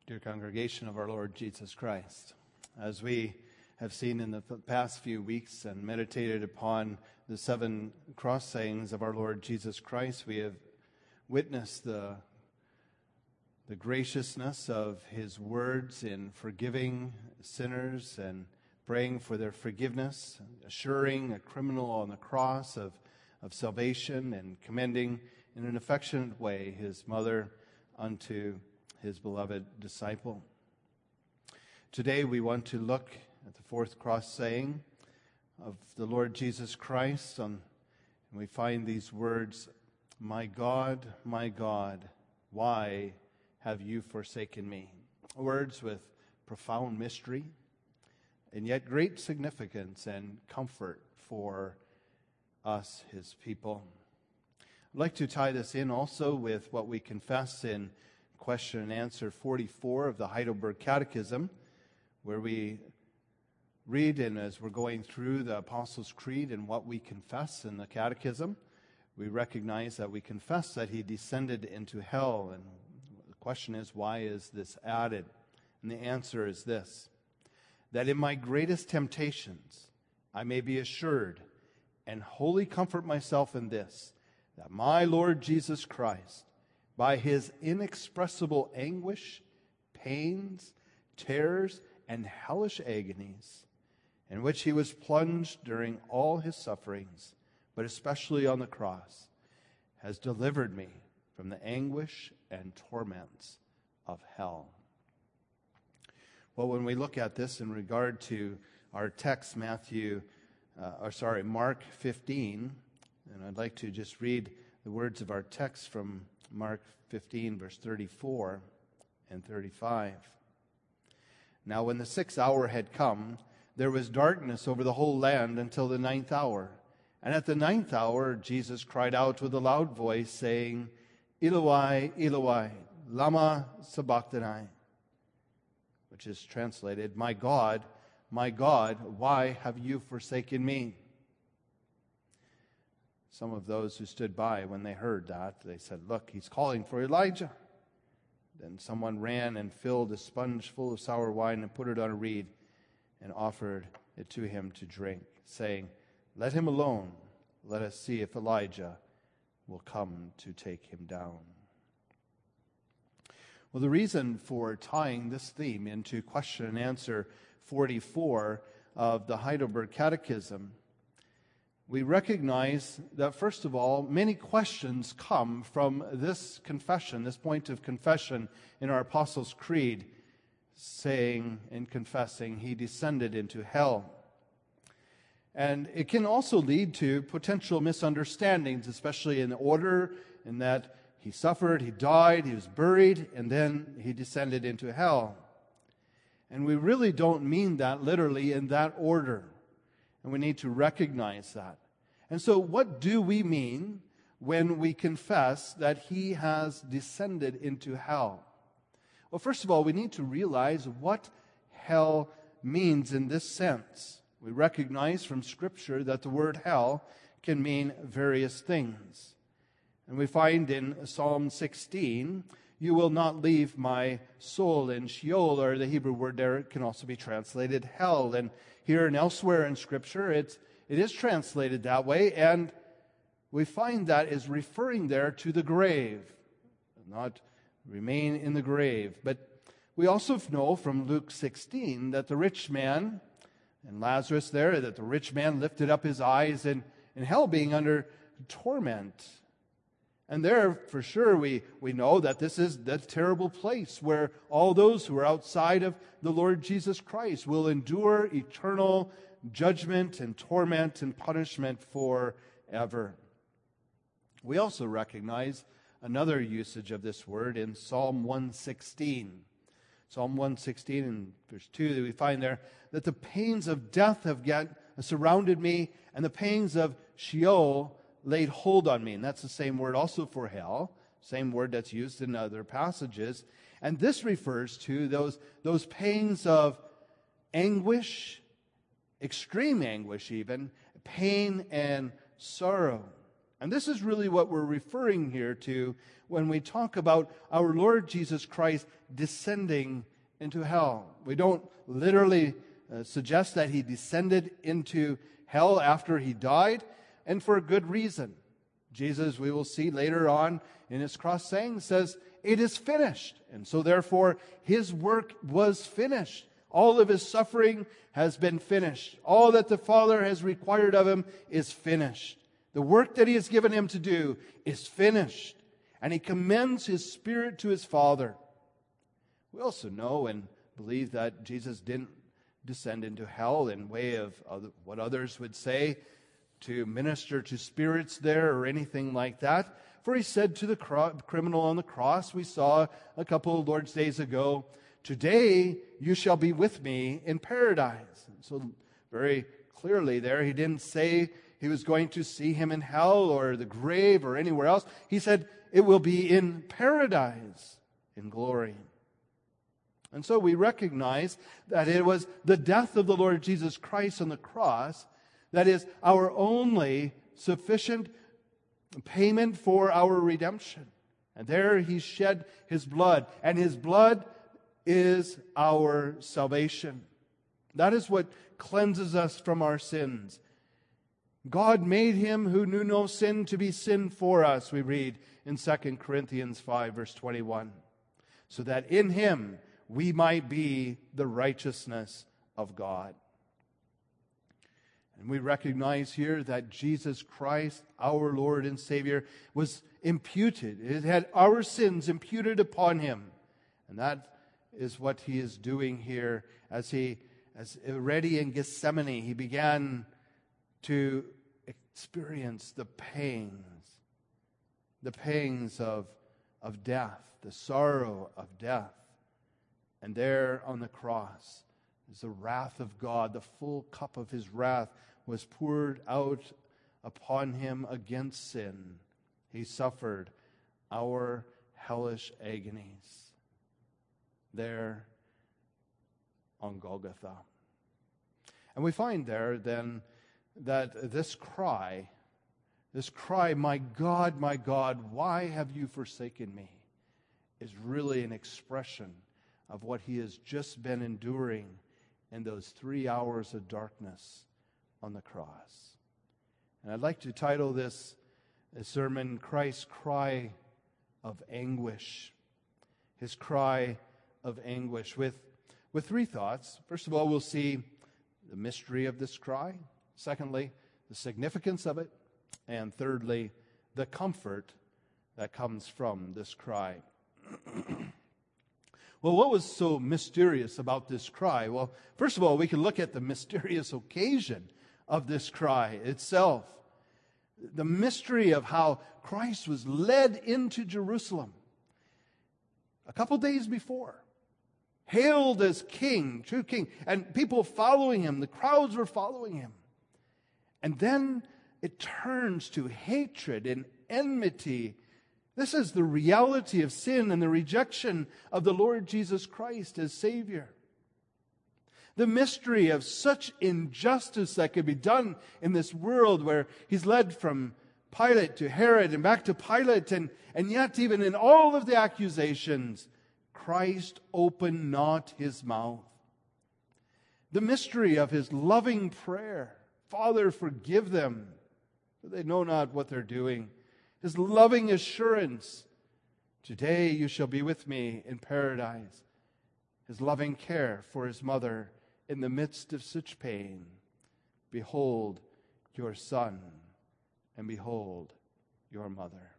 Dear congregation of our Lord Jesus Christ, as we have seen in the past few weeks and meditated upon the 7 cross sayings of our Lord Jesus Christ, we have witnessed the graciousness of His words in forgiving sinners and praying for their forgiveness, assuring a criminal on the cross of salvation, and commending in an affectionate way His mother unto His beloved disciple. Today we want to look at the 4th cross saying of the Lord Jesus Christ, and we find these words, my God, why have you forsaken me?" Words with profound mystery and yet great significance and comfort for us, His people. I'd like to tie this in also with what we confess in question and answer 44 of the Heidelberg Catechism, where we read, and as we're going through the Apostles' Creed and what we confess in the Catechism, we recognize that we confess that He descended into hell. And the question is, why is this added? And the answer is this: that in my greatest temptations I may be assured and wholly comfort myself in this, that my Lord Jesus Christ, by His inexpressible anguish, pains, terrors, and hellish agonies, in which He was plunged during all His sufferings, but especially on the cross, has delivered me from the anguish and torments of hell. Well, when we look at this in regard to our text, Mark 15, and I'd like to just read the words of our text from Mark 15, verse 34 and 35. "Now when the 6th hour had come, there was darkness over the whole land until the 9th hour. And at the 9th hour, Jesus cried out with a loud voice, saying, Eloi, Eloi, lama sabachthani," which is translated, my God, why have you forsaken me?" Some of those who stood by, when they heard that, they said, "Look, he's calling for Elijah." Then someone ran and filled a sponge full of sour wine and put it on a reed and offered it to him to drink, saying, "Let him alone. Let us see if Elijah will come to take him down." Well, the reason for tying this theme into question and answer 44 of the Heidelberg Catechism, we recognize that, first of all, many questions come from this confession, this point of confession in our Apostles' Creed, saying and confessing He descended into hell. And it can also lead to potential misunderstandings, especially in order, in that He suffered, He died, He was buried, and then He descended into hell. And we really don't mean that literally in that order. And we need to recognize that. And so what do we mean when we confess that He has descended into hell? Well, first of all, we need to realize what hell means in this sense. We recognize from Scripture that the word hell can mean various things. And we find in Psalm 16, "You will not leave my soul in Sheol," or the Hebrew word there can also be translated hell. And here and elsewhere in Scripture, it is translated that way, and we find that is referring there to the grave, not remain in the grave. But we also know from Luke 16 that the rich man, and Lazarus there, that the rich man lifted up his eyes in hell, being under torment. And there, for sure, we know that this is that terrible place where all those who are outside of the Lord Jesus Christ will endure eternal judgment and torment and punishment forever. We also recognize another usage of this word in Psalm 116. Psalm 116 and verse 2, that we find there that the pains of death have surrounded me, and the pains of Sheol laid hold on me. And that's the same word also for hell, same word that's used in other passages. And this refers to those pains of anguish, extreme anguish even, pain and sorrow. And this is really what we're referring here to when we talk about our Lord Jesus Christ descending into hell. We don't literally suggest that he descended into hell after he died, and for a good reason. Jesus, we will see later on in his cross saying, says, "It is finished." And so therefore, his work was finished. All of his suffering has been finished. All that the Father has required of him is finished. The work that he has given him to do is finished. And he commends his spirit to his Father. We also know and believe that Jesus didn't descend into hell in way of what others would say, to minister to spirits there or anything like that. For he said to the criminal on the cross, we saw a couple of Lord's days ago, "Today you shall be with me in paradise." And so very clearly there, he didn't say he was going to see him in hell or the grave or anywhere else. He said it will be in paradise, in glory. And so we recognize that it was the death of the Lord Jesus Christ on the cross that is our only sufficient payment for our redemption. And there he shed his blood, and his blood is our salvation. That is what cleanses us from our sins. God made him who knew no sin to be sin for us, we read in 2 Corinthians 5, verse 21, so that in him we might be the righteousness of God. And we recognize here that Jesus Christ, our Lord and Savior, was imputed. It had our sins imputed upon him. And that is what he is doing here as already in Gethsemane, he began to experience the pangs of death, the sorrow of death. And there on the cross is the wrath of God. The full cup of his wrath was poured out upon him against sin. He suffered our hellish agonies there on Golgotha. And we find there then that this cry, "My God, why have you forsaken me?" is really an expression of what he has just been enduring in those 3 hours of darkness on the cross. And I'd like to title this sermon, "Christ's Cry of Anguish." His cry of anguish, with 3 thoughts. First of all, we'll see the mystery of this cry. Secondly, the significance of it. And thirdly, the comfort that comes from this cry. Well, what was so mysterious about this cry? Well, first of all, we can look at the mysterious occasion of this cry itself. The mystery of how Christ was led into Jerusalem a couple days before, hailed as king, true king, and people following him. The crowds were following him. And then it turns to hatred and enmity. This is the reality of sin and the rejection of the Lord Jesus Christ as Savior. The mystery of such injustice that could be done in this world where he's led from Pilate to Herod and back to Pilate, and yet even in all of the accusations, Christ opened not his mouth. The mystery of his loving prayer, "Father, forgive them, for they know not what they're doing." His loving assurance, "Today you shall be with me in paradise." His loving care for his mother in the midst of such pain. "Behold your son, and behold your mother."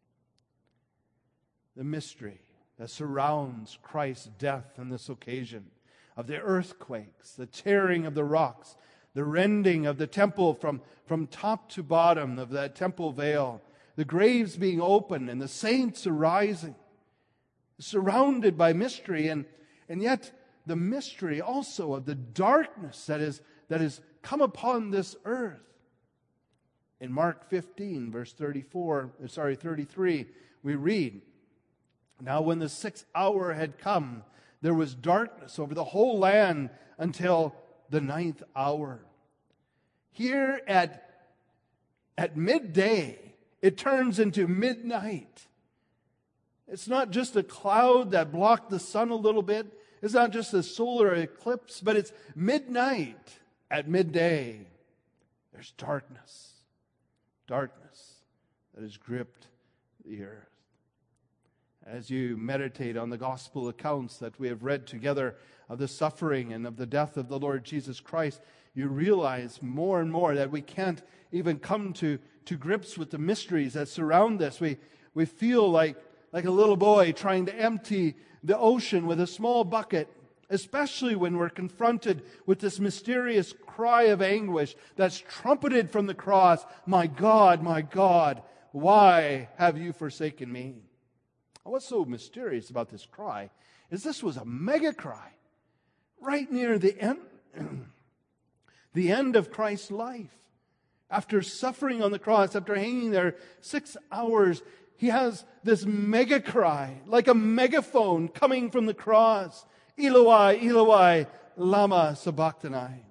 The mystery that surrounds Christ's death on this occasion, of the earthquakes, the tearing of the rocks, the rending of the temple from top to bottom of that temple veil, the graves being opened and the saints arising, surrounded by mystery, and yet the mystery also of the darkness that is come upon this earth. In Mark 15, verse 33, we read, "Now when the 6th hour had come, there was darkness over the whole land until the 9th hour." Here at midday, it turns into midnight. It's not just a cloud that blocked the sun a little bit. It's not just a solar eclipse, but it's midnight. At midday, there's darkness. Darkness that has gripped the earth. As you meditate on the gospel accounts that we have read together of the suffering and of the death of the Lord Jesus Christ, you realize more and more that we can't even come to grips with the mysteries that surround this. We feel like a little boy trying to empty the ocean with a small bucket, especially when we're confronted with this mysterious cry of anguish that's trumpeted from the cross, my God, why have you forsaken me?" What's so mysterious about this cry is this was a mega cry right near the end, the end of Christ's life. After suffering on the cross, after hanging there 6 hours, he has this mega cry, like a megaphone coming from the cross. "Eloi, Eloi, lama sabachthani."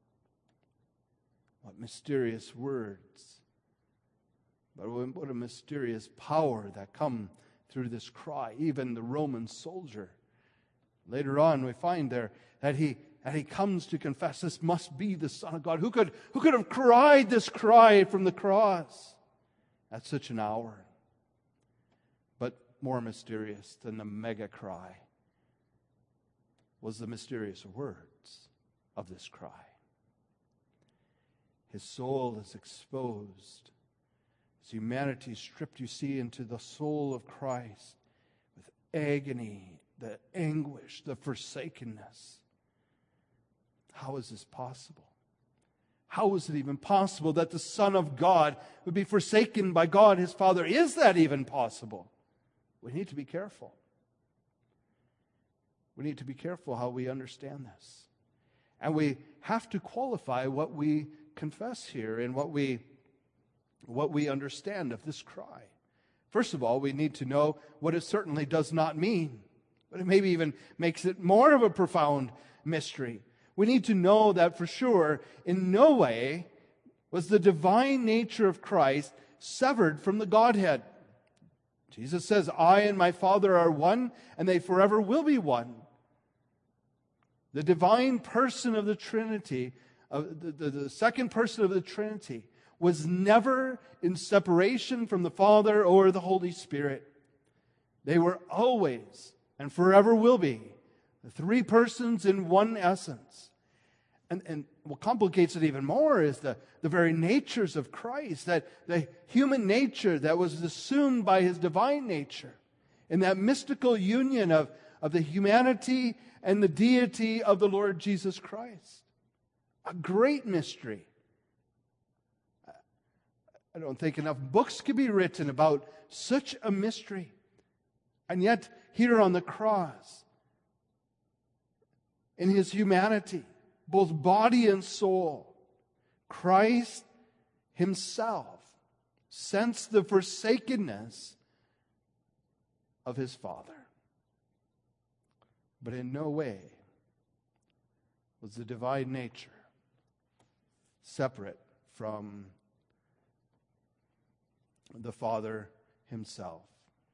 What mysterious words. But what a mysterious power that come through this cry. Even the Roman soldier. Later on, we find there that he comes to confess this must be the Son of God. Who could have cried this cry from the cross at such an hour? But more mysterious than the mega cry was the mysterious words of this cry. His soul is exposed. His humanity stripped, you see, into the soul of Christ with agony, the anguish, the forsakenness. How is this possible? How is it even possible that the Son of God would be forsaken by God, his Father? Is that even possible? We need to be careful. We need to be careful how we understand this. And we have to qualify what we confess here and what we understand of this cry. First of all, we need to know what it certainly does not mean, but it maybe even makes it more of a profound mystery. We need to know that for sure, in no way was the divine nature of Christ severed from the Godhead. Jesus says, "I and my Father are one, and they forever will be one." The divine person of the Trinity, the second person of the Trinity, was never in separation from the Father or the Holy Spirit. They were always and forever will be the three persons in one essence. And what complicates it even more is the very natures of Christ, that the human nature that was assumed by his divine nature, in that mystical union of the humanity and the deity of the Lord Jesus Christ. A great mystery. I don't think enough books could be written about such a mystery. And yet, here on the cross, in his humanity, both body and soul, Christ himself sensed the forsakenness of his Father. But in no way was the divine nature separate from the Father himself.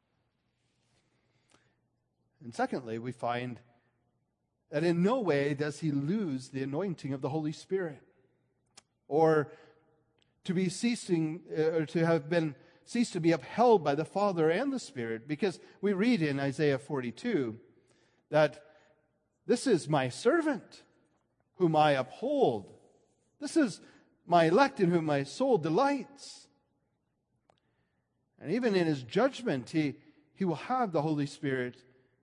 And secondly, we find that in no way does he lose the anointing of the Holy Spirit, or to be ceasing, or to have been ceased to be upheld by the Father and the Spirit, because we read in Isaiah 42 that this is my servant whom I uphold. This is my elect in whom my soul delights. And even in his judgment, he will have the Holy Spirit.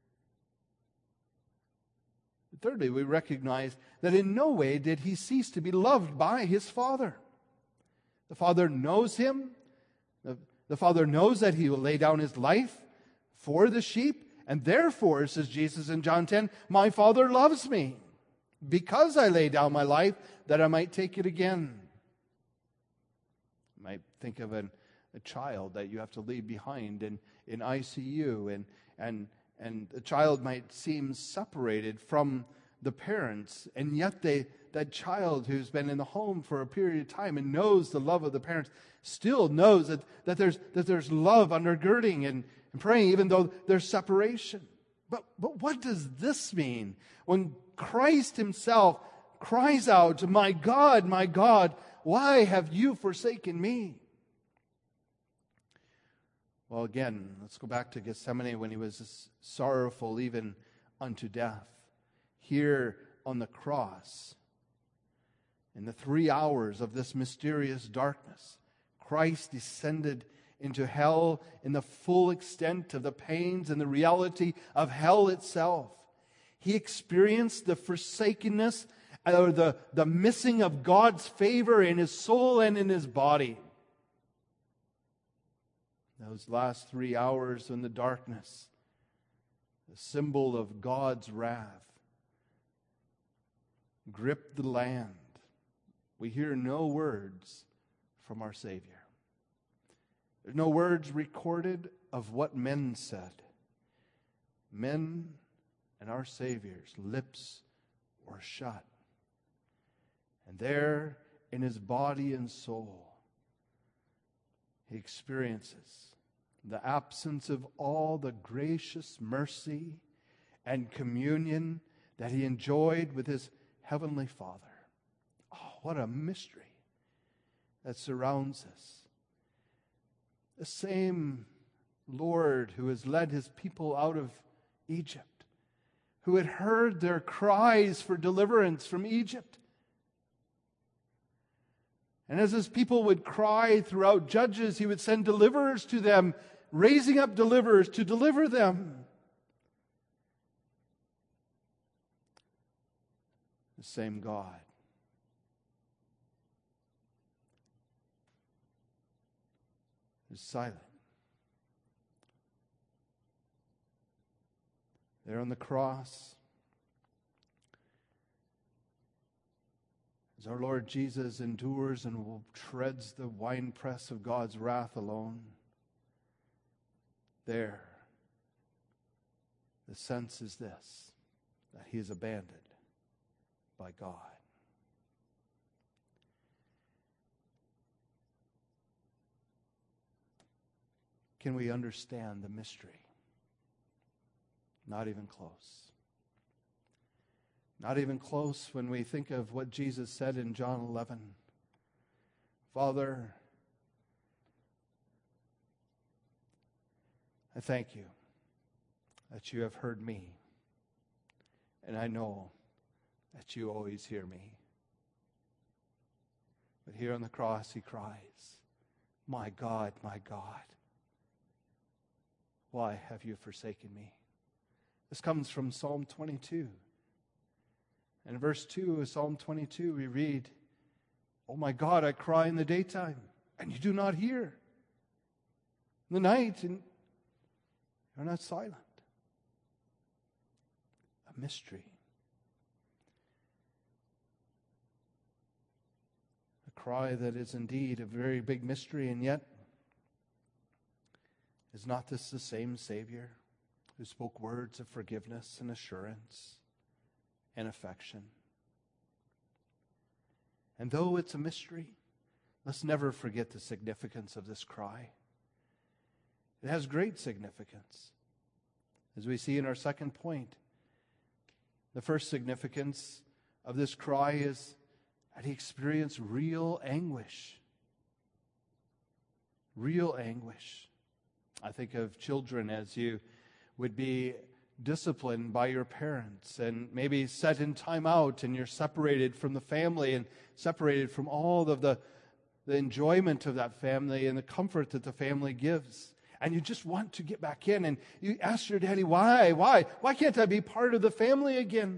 Thirdly, we recognize that in no way did he cease to be loved by his Father. The Father knows him. The Father knows that he will lay down his life for the sheep. And therefore, says Jesus in John 10, my Father loves me because I lay down my life that I might take it again. You might think of a child that you have to leave behind in ICU, and the child might seem separated from the parents, and yet that child who's been in the home for a period of time and knows the love of the parents still knows that there's love undergirding and praying, even though there's separation. But what does this mean? When Christ himself cries out, my God, why have you forsaken me?" Well, again, let's go back to Gethsemane when he was sorrowful even unto death. Here on the cross, in the 3 hours of this mysterious darkness, Christ descended into hell in the full extent of the pains and the reality of hell itself. He experienced the forsakenness or the missing of God's favor in his soul and in his body. Those last 3 hours in the darkness, the symbol of God's wrath, gripped the land. We hear no words from our Savior. There's no words recorded of what men said. Men and our Savior's lips were shut. And there in his body and soul, he experiences the absence of all the gracious mercy and communion that he enjoyed with his heavenly Father. Oh, what a mystery that surrounds us. The same Lord who has led his people out of Egypt, who had heard their cries for deliverance from Egypt. And as his people would cry throughout Judges, he would send deliverers to them, raising up deliverers to deliver them. The same God is silent. There on the cross, as our Lord Jesus endures and treads the winepress of God's wrath alone, there, the sense is this, that he is abandoned by God. Can we understand the mystery? Not even close. Not even close when we think of what Jesus said in John 11. Father, I thank you that you have heard me, and I know that you always hear me. But here on the cross he cries, my God, why have you forsaken me? This comes from Psalm 22. And in verse 2 of Psalm 22 we read, oh my God, I cry in the daytime, and you do not hear. In the night, and you're not silent. A mystery. A cry that is indeed a very big mystery, and yet is not this the same Savior who spoke words of forgiveness and assurance and affection? And though it's a mystery, let's never forget the significance of this cry. It has great significance. As we see in our second point, the first significance of this cry is that he experienced real anguish. Real anguish. I think of children as you would be disciplined by your parents and maybe set in time out, and you're separated from the family and separated from all of the enjoyment of that family and the comfort that the family gives. And you just want to get back in, and you ask your daddy, why can't I be part of the family again?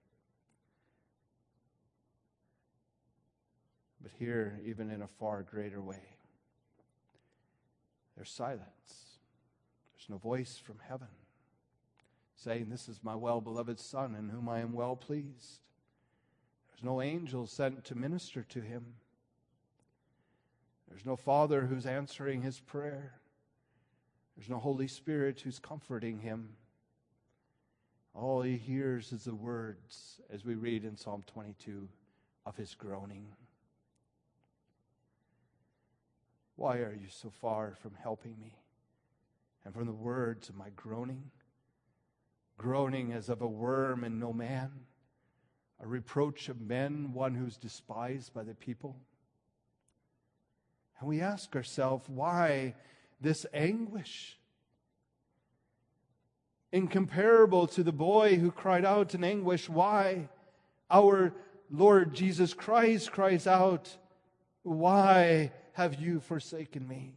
But here, even in a far greater way, there's silence. There's no voice from heaven saying, this is my well-beloved Son in whom I am well pleased. There's no angel sent to minister to him. There's no Father who's answering his prayer. There's no Holy Spirit who's comforting him. All he hears is the words, as we read in Psalm 22, of his groaning. Why are you so far from helping me and from the words of my groaning? Groaning as of a worm and no man, a reproach of men, one who's despised by the people. And we ask ourselves, why this anguish? Incomparable to the boy who cried out in anguish, why our Lord Jesus Christ cries out, why have you forsaken me?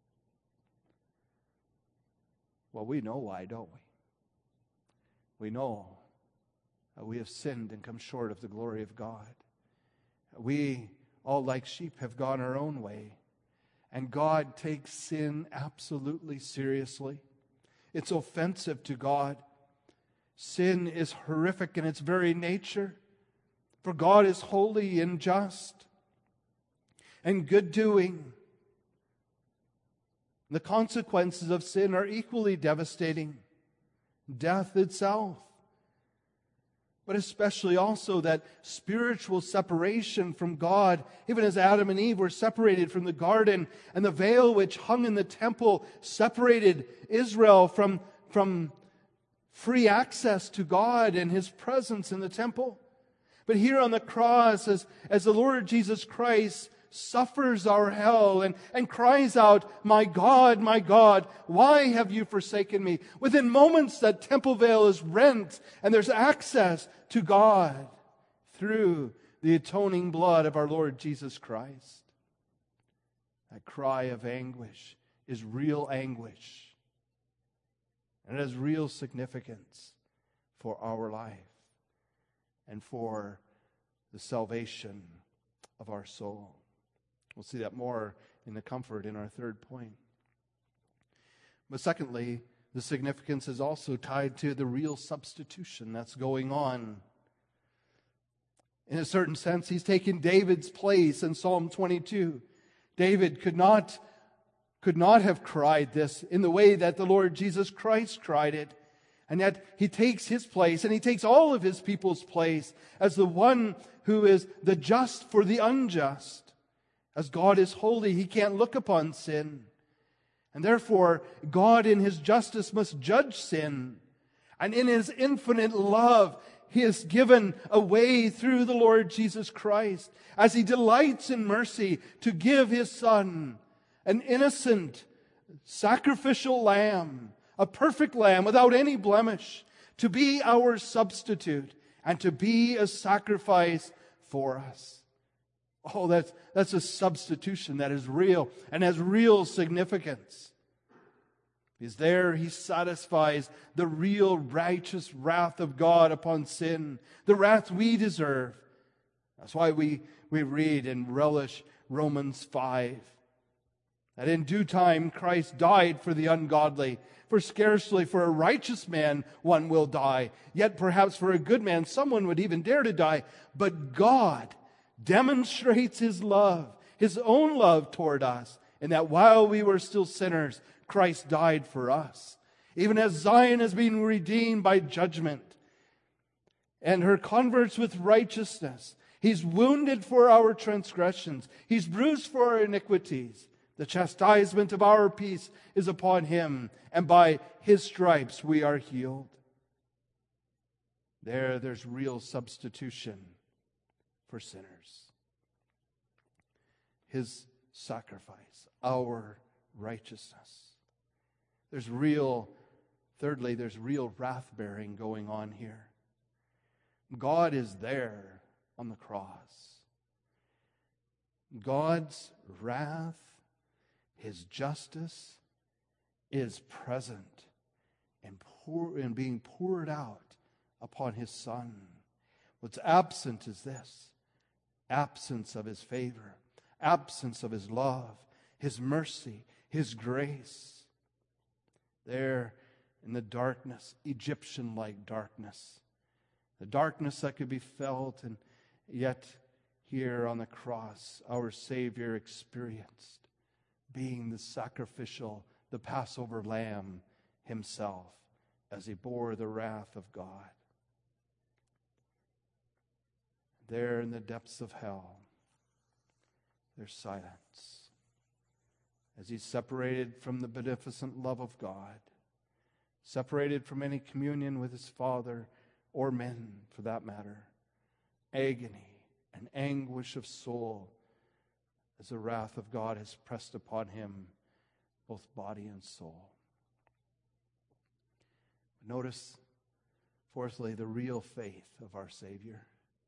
Well, we know why, don't we? We know that we have sinned and come short of the glory of God. We, all like sheep, have gone our own way. And God takes sin absolutely seriously. It's offensive to God. Sin is horrific in its very nature. For God is holy and just and good-doing. The consequences of sin are equally devastating. Death itself. But especially also that spiritual separation from God, even as Adam and Eve were separated from the garden, and the veil which hung in the temple separated Israel from free access to God and His presence in the temple. But here on the cross, as the Lord Jesus Christ suffers our hell and cries out, my God, why have you forsaken me? Within moments that temple veil is rent and there's access to God through the atoning blood of our Lord Jesus Christ. That cry of anguish is real anguish. And it has real significance for our life and for the salvation of our soul. We'll see that more in the comfort in our third point. But secondly, the significance is also tied to the real substitution that's going on. In a certain sense, he's taken David's place in Psalm 22. David could not have cried this in the way that the Lord Jesus Christ cried it. And yet he takes his place, and he takes all of his people's place as the one who is the just for the unjust. As God is holy, He can't look upon sin. And therefore, God in His justice must judge sin. And in His infinite love, He has given a way through the Lord Jesus Christ, as He delights in mercy to give His Son, an innocent, sacrificial lamb, a perfect lamb without any blemish, to be our substitute and to be a sacrifice for us. Oh, that's a substitution that is real and has real significance. He's there, He satisfies the real righteous wrath of God upon sin, the wrath we deserve. That's why we read and relish Romans 5. That in due time Christ died for the ungodly, for scarcely for a righteous man one will die, yet perhaps for a good man someone would even dare to die. But God demonstrates His love, His own love toward us, in that while we were still sinners, Christ died for us. Even as Zion has been redeemed by judgment, and her converts with righteousness, He's wounded for our transgressions, He's bruised for our iniquities. The chastisement of our peace is upon Him, and by His stripes we are healed. There's real substitution for sinners. His sacrifice, our righteousness. Thirdly, there's real wrath-bearing going on here. God is there on the cross. God's wrath, His justice is present and being poured out upon His Son. What's absent is this: absence of His favor, absence of His love, His mercy, His grace. There in the darkness, Egyptian-like darkness, the darkness that could be felt, and yet here on the cross, our Savior experienced being the sacrificial, the Passover lamb Himself, as he bore the wrath of God. There in the depths of hell, there's silence as he's separated from the beneficent love of God, separated from any communion with his Father or men for that matter. Agony and anguish of soul as the wrath of God has pressed upon him, both body and soul. Notice, fourthly, the real faith of our Savior.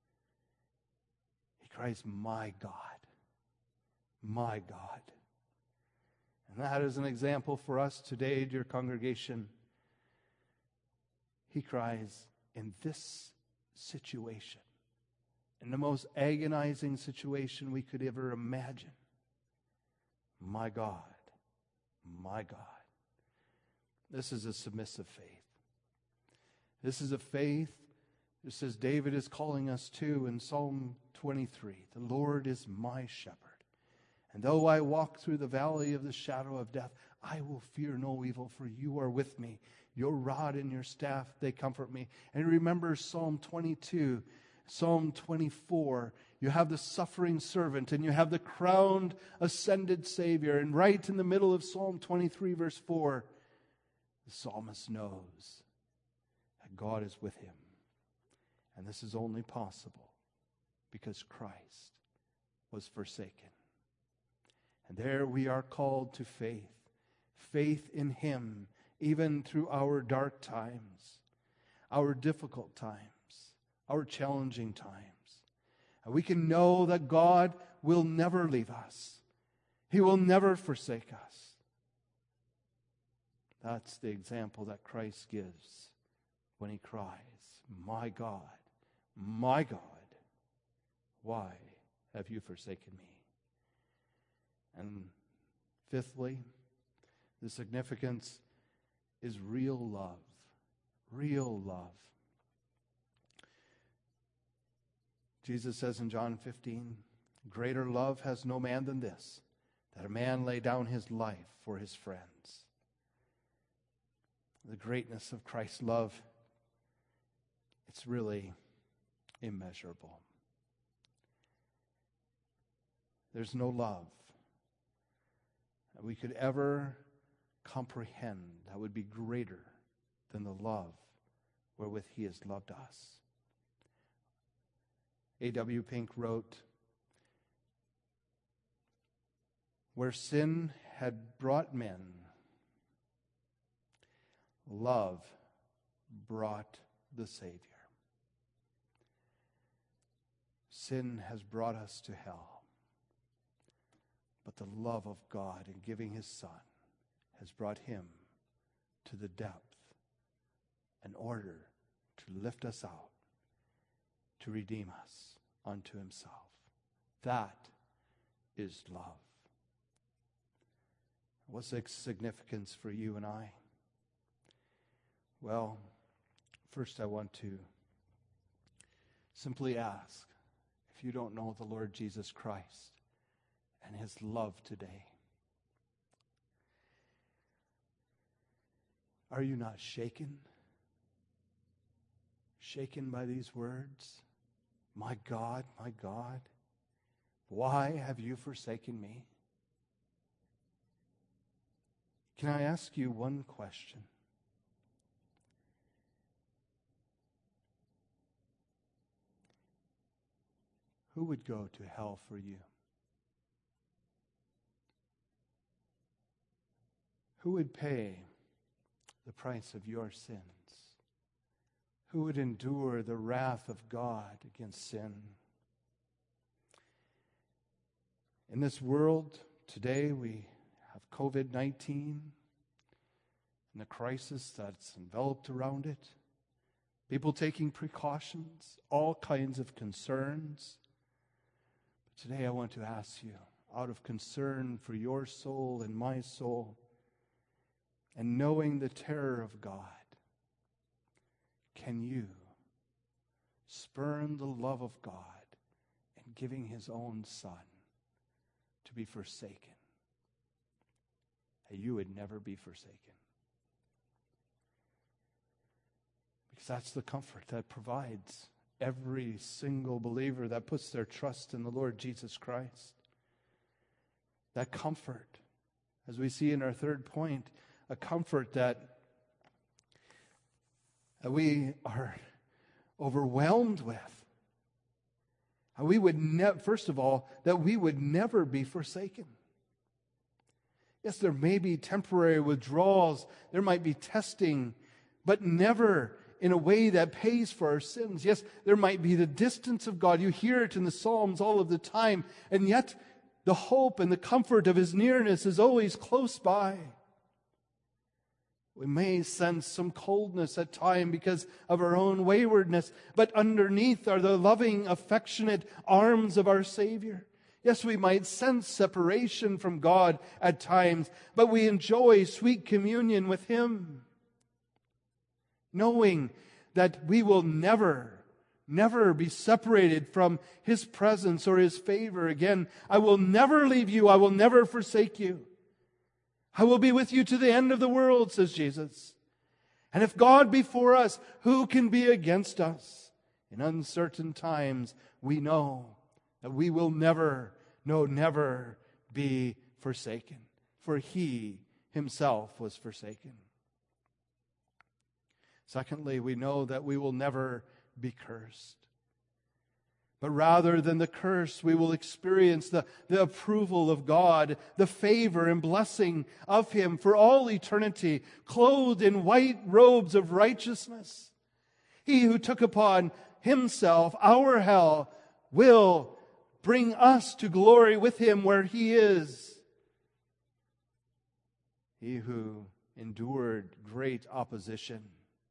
He cries, "My God, my God." And that is an example for us today, dear congregation. He cries in this situation, in the most agonizing situation we could ever imagine, "My God, my God." This is a submissive faith. This is a faith, just as David is calling us to in Psalm 23. "The Lord is my shepherd. And though I walk through the valley of the shadow of death, I will fear no evil, for you are with me. Your rod and your staff, they comfort me." And remember Psalm 22, Psalm 24. You have the suffering servant and you have the crowned, ascended Savior. And right in the middle of Psalm 23, verse 4, the psalmist knows that God is with him. And this is only possible because Christ was forsaken. And there we are called to faith. Faith in him, even through our dark times, our difficult times, our challenging times. And we can know that God will never leave us. He will never forsake us. That's the example that Christ gives when he cries, "My God, my God, why have you forsaken me?" And fifthly, the significance is real love. Real love. Jesus says in John 15, "Greater love has no man than this, that a man lay down his life for his friends." The greatness of Christ's love, it's really immeasurable. There's no love that we could ever comprehend that would be greater than the love wherewith he has loved us. A.W. Pink wrote, "Where sin had brought men, love brought the Savior. Sin has brought us to hell, but the love of God in giving his Son has brought him to the depth in order to lift us out, to redeem us unto himself." That is love. What's the significance for you and I? Well, first I want to simply ask, if you don't know the Lord Jesus Christ and his love today, are you not shaken? Shaken by these words? "My God, why have you forsaken me?" Can I ask you one question? Who would go to hell for you? Who would pay the price of your sins? Who would endure the wrath of God against sin? In this world today, we have COVID-19 and the crisis that's enveloped around it. People taking precautions, all kinds of concerns. But today I want to ask you, out of concern for your soul and my soul, and knowing the terror of God, can you spurn the love of God in giving his own Son to be forsaken, that you would never be forsaken? Because that's the comfort that provides every single believer that puts their trust in the Lord Jesus Christ. That comfort, as we see in our third point, a comfort that we are overwhelmed with. We would first of all, that we would never be forsaken. Yes, there may be temporary withdrawals, there might be testing, but never in a way that pays for our sins. Yes, there might be the distance of God. You hear it in the Psalms all of the time, and yet the hope and the comfort of His nearness is always close by. We may sense some coldness at times because of our own waywardness, but underneath are the loving, affectionate arms of our Savior. Yes, we might sense separation from God at times, but we enjoy sweet communion with Him, knowing that we will never be separated from His presence or His favor again. I will never leave you. I will never forsake you. I will be with you to the end of the world, says Jesus. And if God be for us, who can be against us? In uncertain times, we know that we will never be forsaken. For He Himself was forsaken. Secondly, we know that we will never be cursed. But rather than the curse, we will experience the approval of God, the favor and blessing of Him for all eternity, clothed in white robes of righteousness. He who took upon Himself our hell will bring us to glory with Him where He is. He who endured great opposition,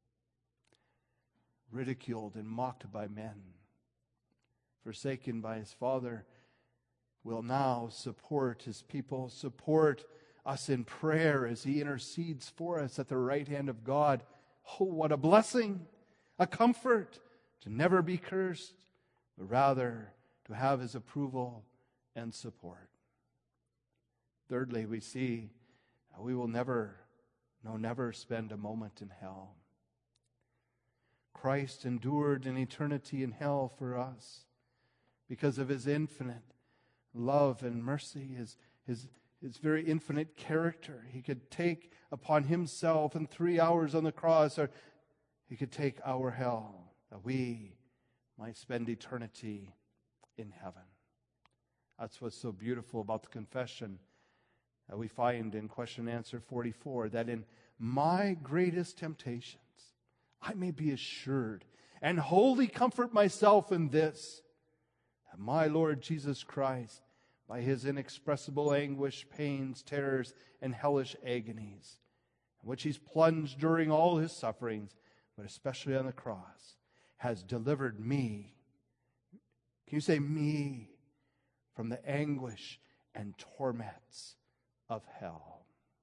ridiculed and mocked by men, forsaken by His Father, will now support His people, support us in prayer as He intercedes for us at the right hand of God. Oh, what a blessing, a comfort to never be cursed, but rather to have His approval and support. Thirdly, we see we will never spend a moment in hell. Christ endured an eternity in hell for us because of His infinite love and mercy, His very infinite character. He could take upon Himself in 3 hours on the cross, or He could take our hell, that we might spend eternity in heaven. That's what's so beautiful about the confession that we find in question and answer 44, that in my greatest temptations, I may be assured and wholly comfort myself in this, that my Lord Jesus Christ, by His inexpressible anguish, pains, terrors, and hellish agonies, in which He's plunged during all His sufferings, but especially on the cross, has delivered me. Can you say me? From the anguish and torments of hell.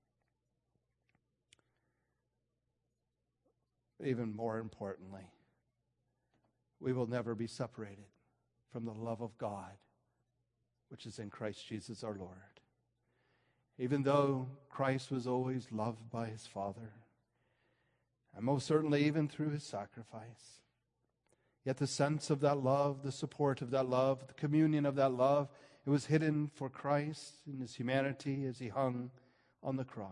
Even more importantly, we will never be separated from the love of God, which is in Christ Jesus our Lord. Even though Christ was always loved by His Father, and most certainly even through His sacrifice, yet the sense of that love, the support of that love, the communion of that love, it was hidden for Christ in His humanity as He hung on the cross.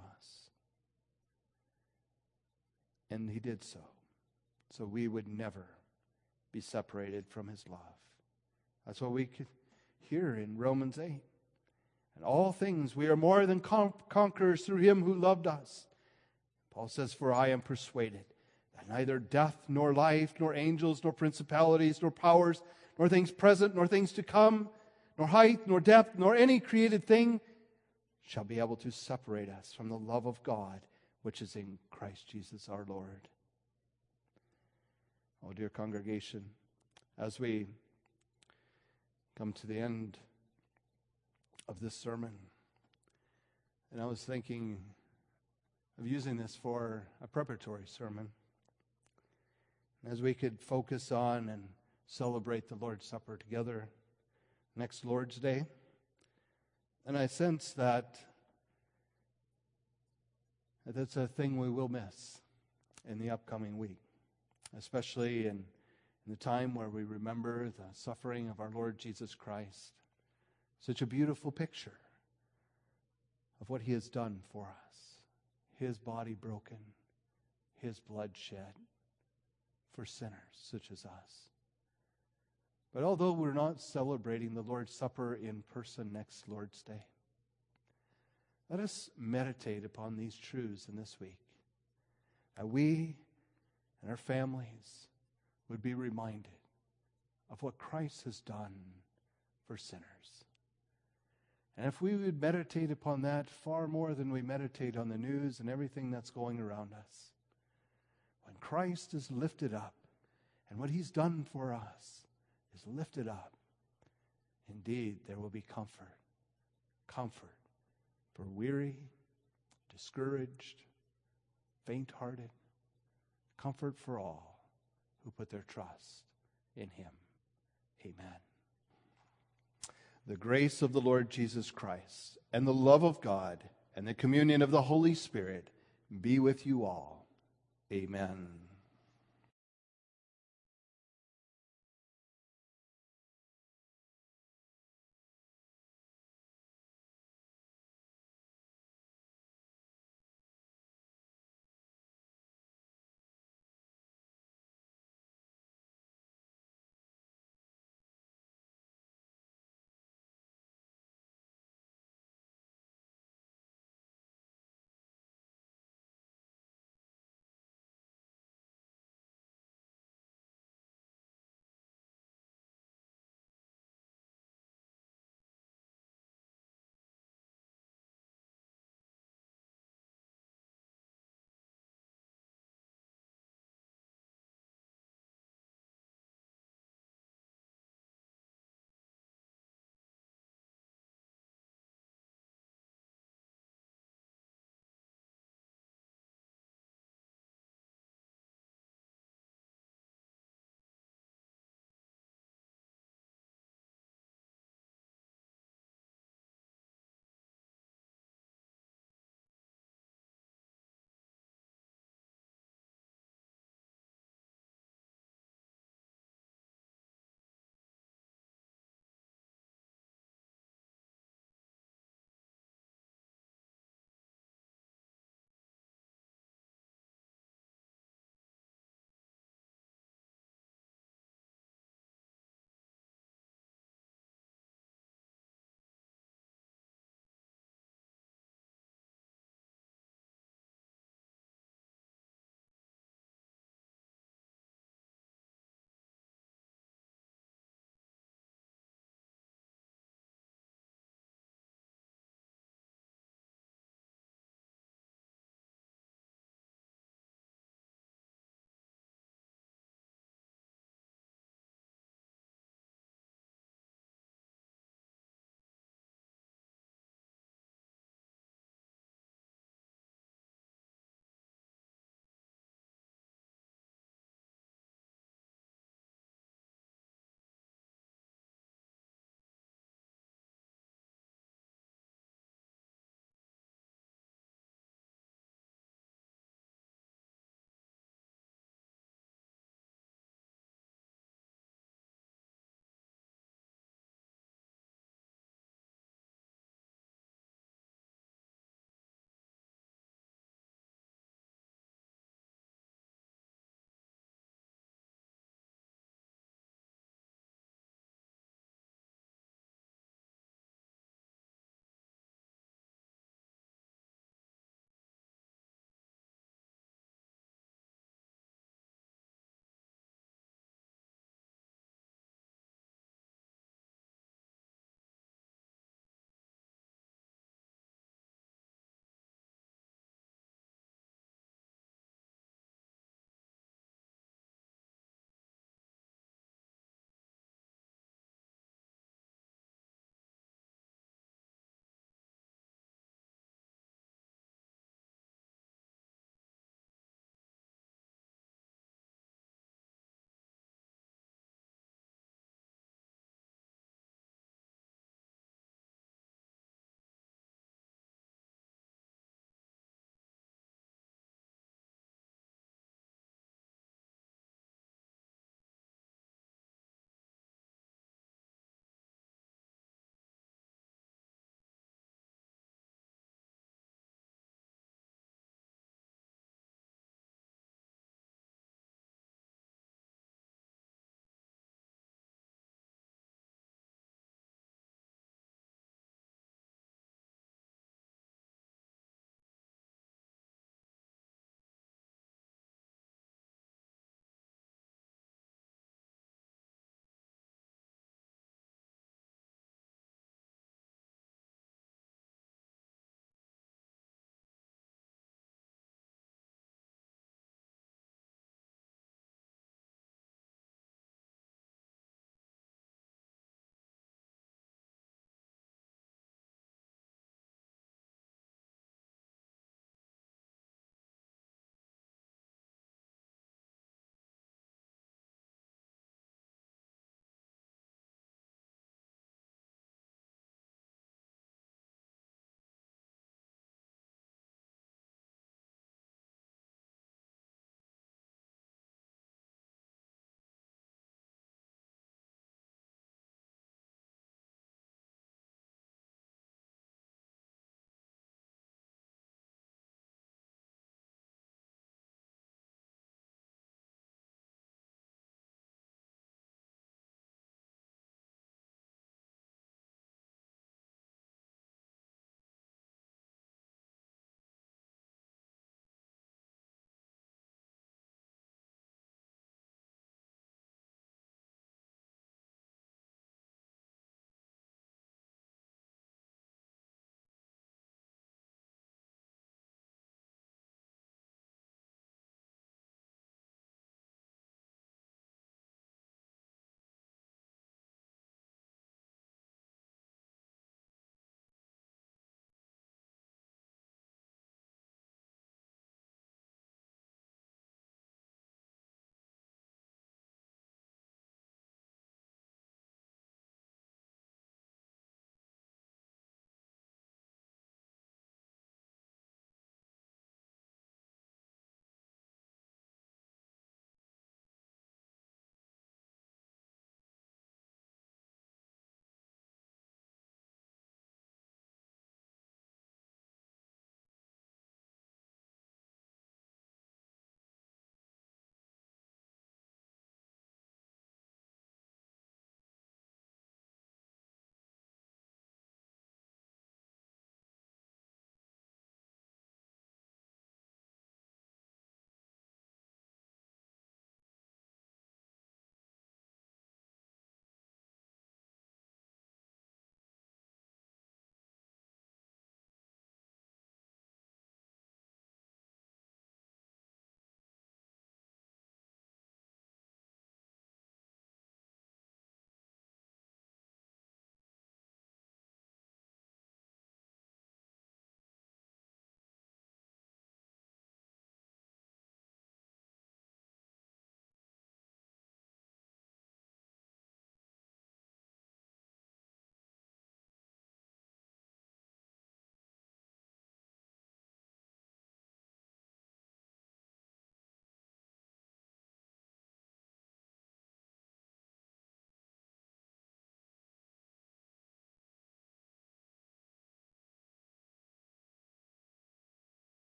And He did so we would never be separated from His love. That's what we could hear in Romans 8. And all things we are more than conquerors through Him who loved us. Paul says, for I am persuaded that neither death, nor life, nor angels, nor principalities, nor powers, nor things present, nor things to come, nor height, nor depth, nor any created thing shall be able to separate us from the love of God, which is in Christ Jesus our Lord. Oh, dear congregation, as we come to the end of this sermon, and I was thinking of using this for a preparatory sermon, as we could focus on and celebrate the Lord's Supper together next Lord's Day. And I sense that that's a thing we will miss in the upcoming week. especially in the time where we remember the suffering of our Lord Jesus Christ. Such a beautiful picture of what he has done for us. His body broken, his blood shed for sinners such as us. But although we're not celebrating the Lord's Supper in person next Lord's Day, let us meditate upon these truths in this week, that we and our families would be reminded of what Christ has done for sinners. And if we would meditate upon that far more than we meditate on the news and everything that's going around us, when Christ is lifted up and what he's done for us is lifted up, indeed there will be comfort. Comfort for weary, discouraged, faint-hearted. Comfort for all who put their trust in him. Amen. The grace of the Lord Jesus Christ and the love of God and the communion of the Holy Spirit be with you all. Amen.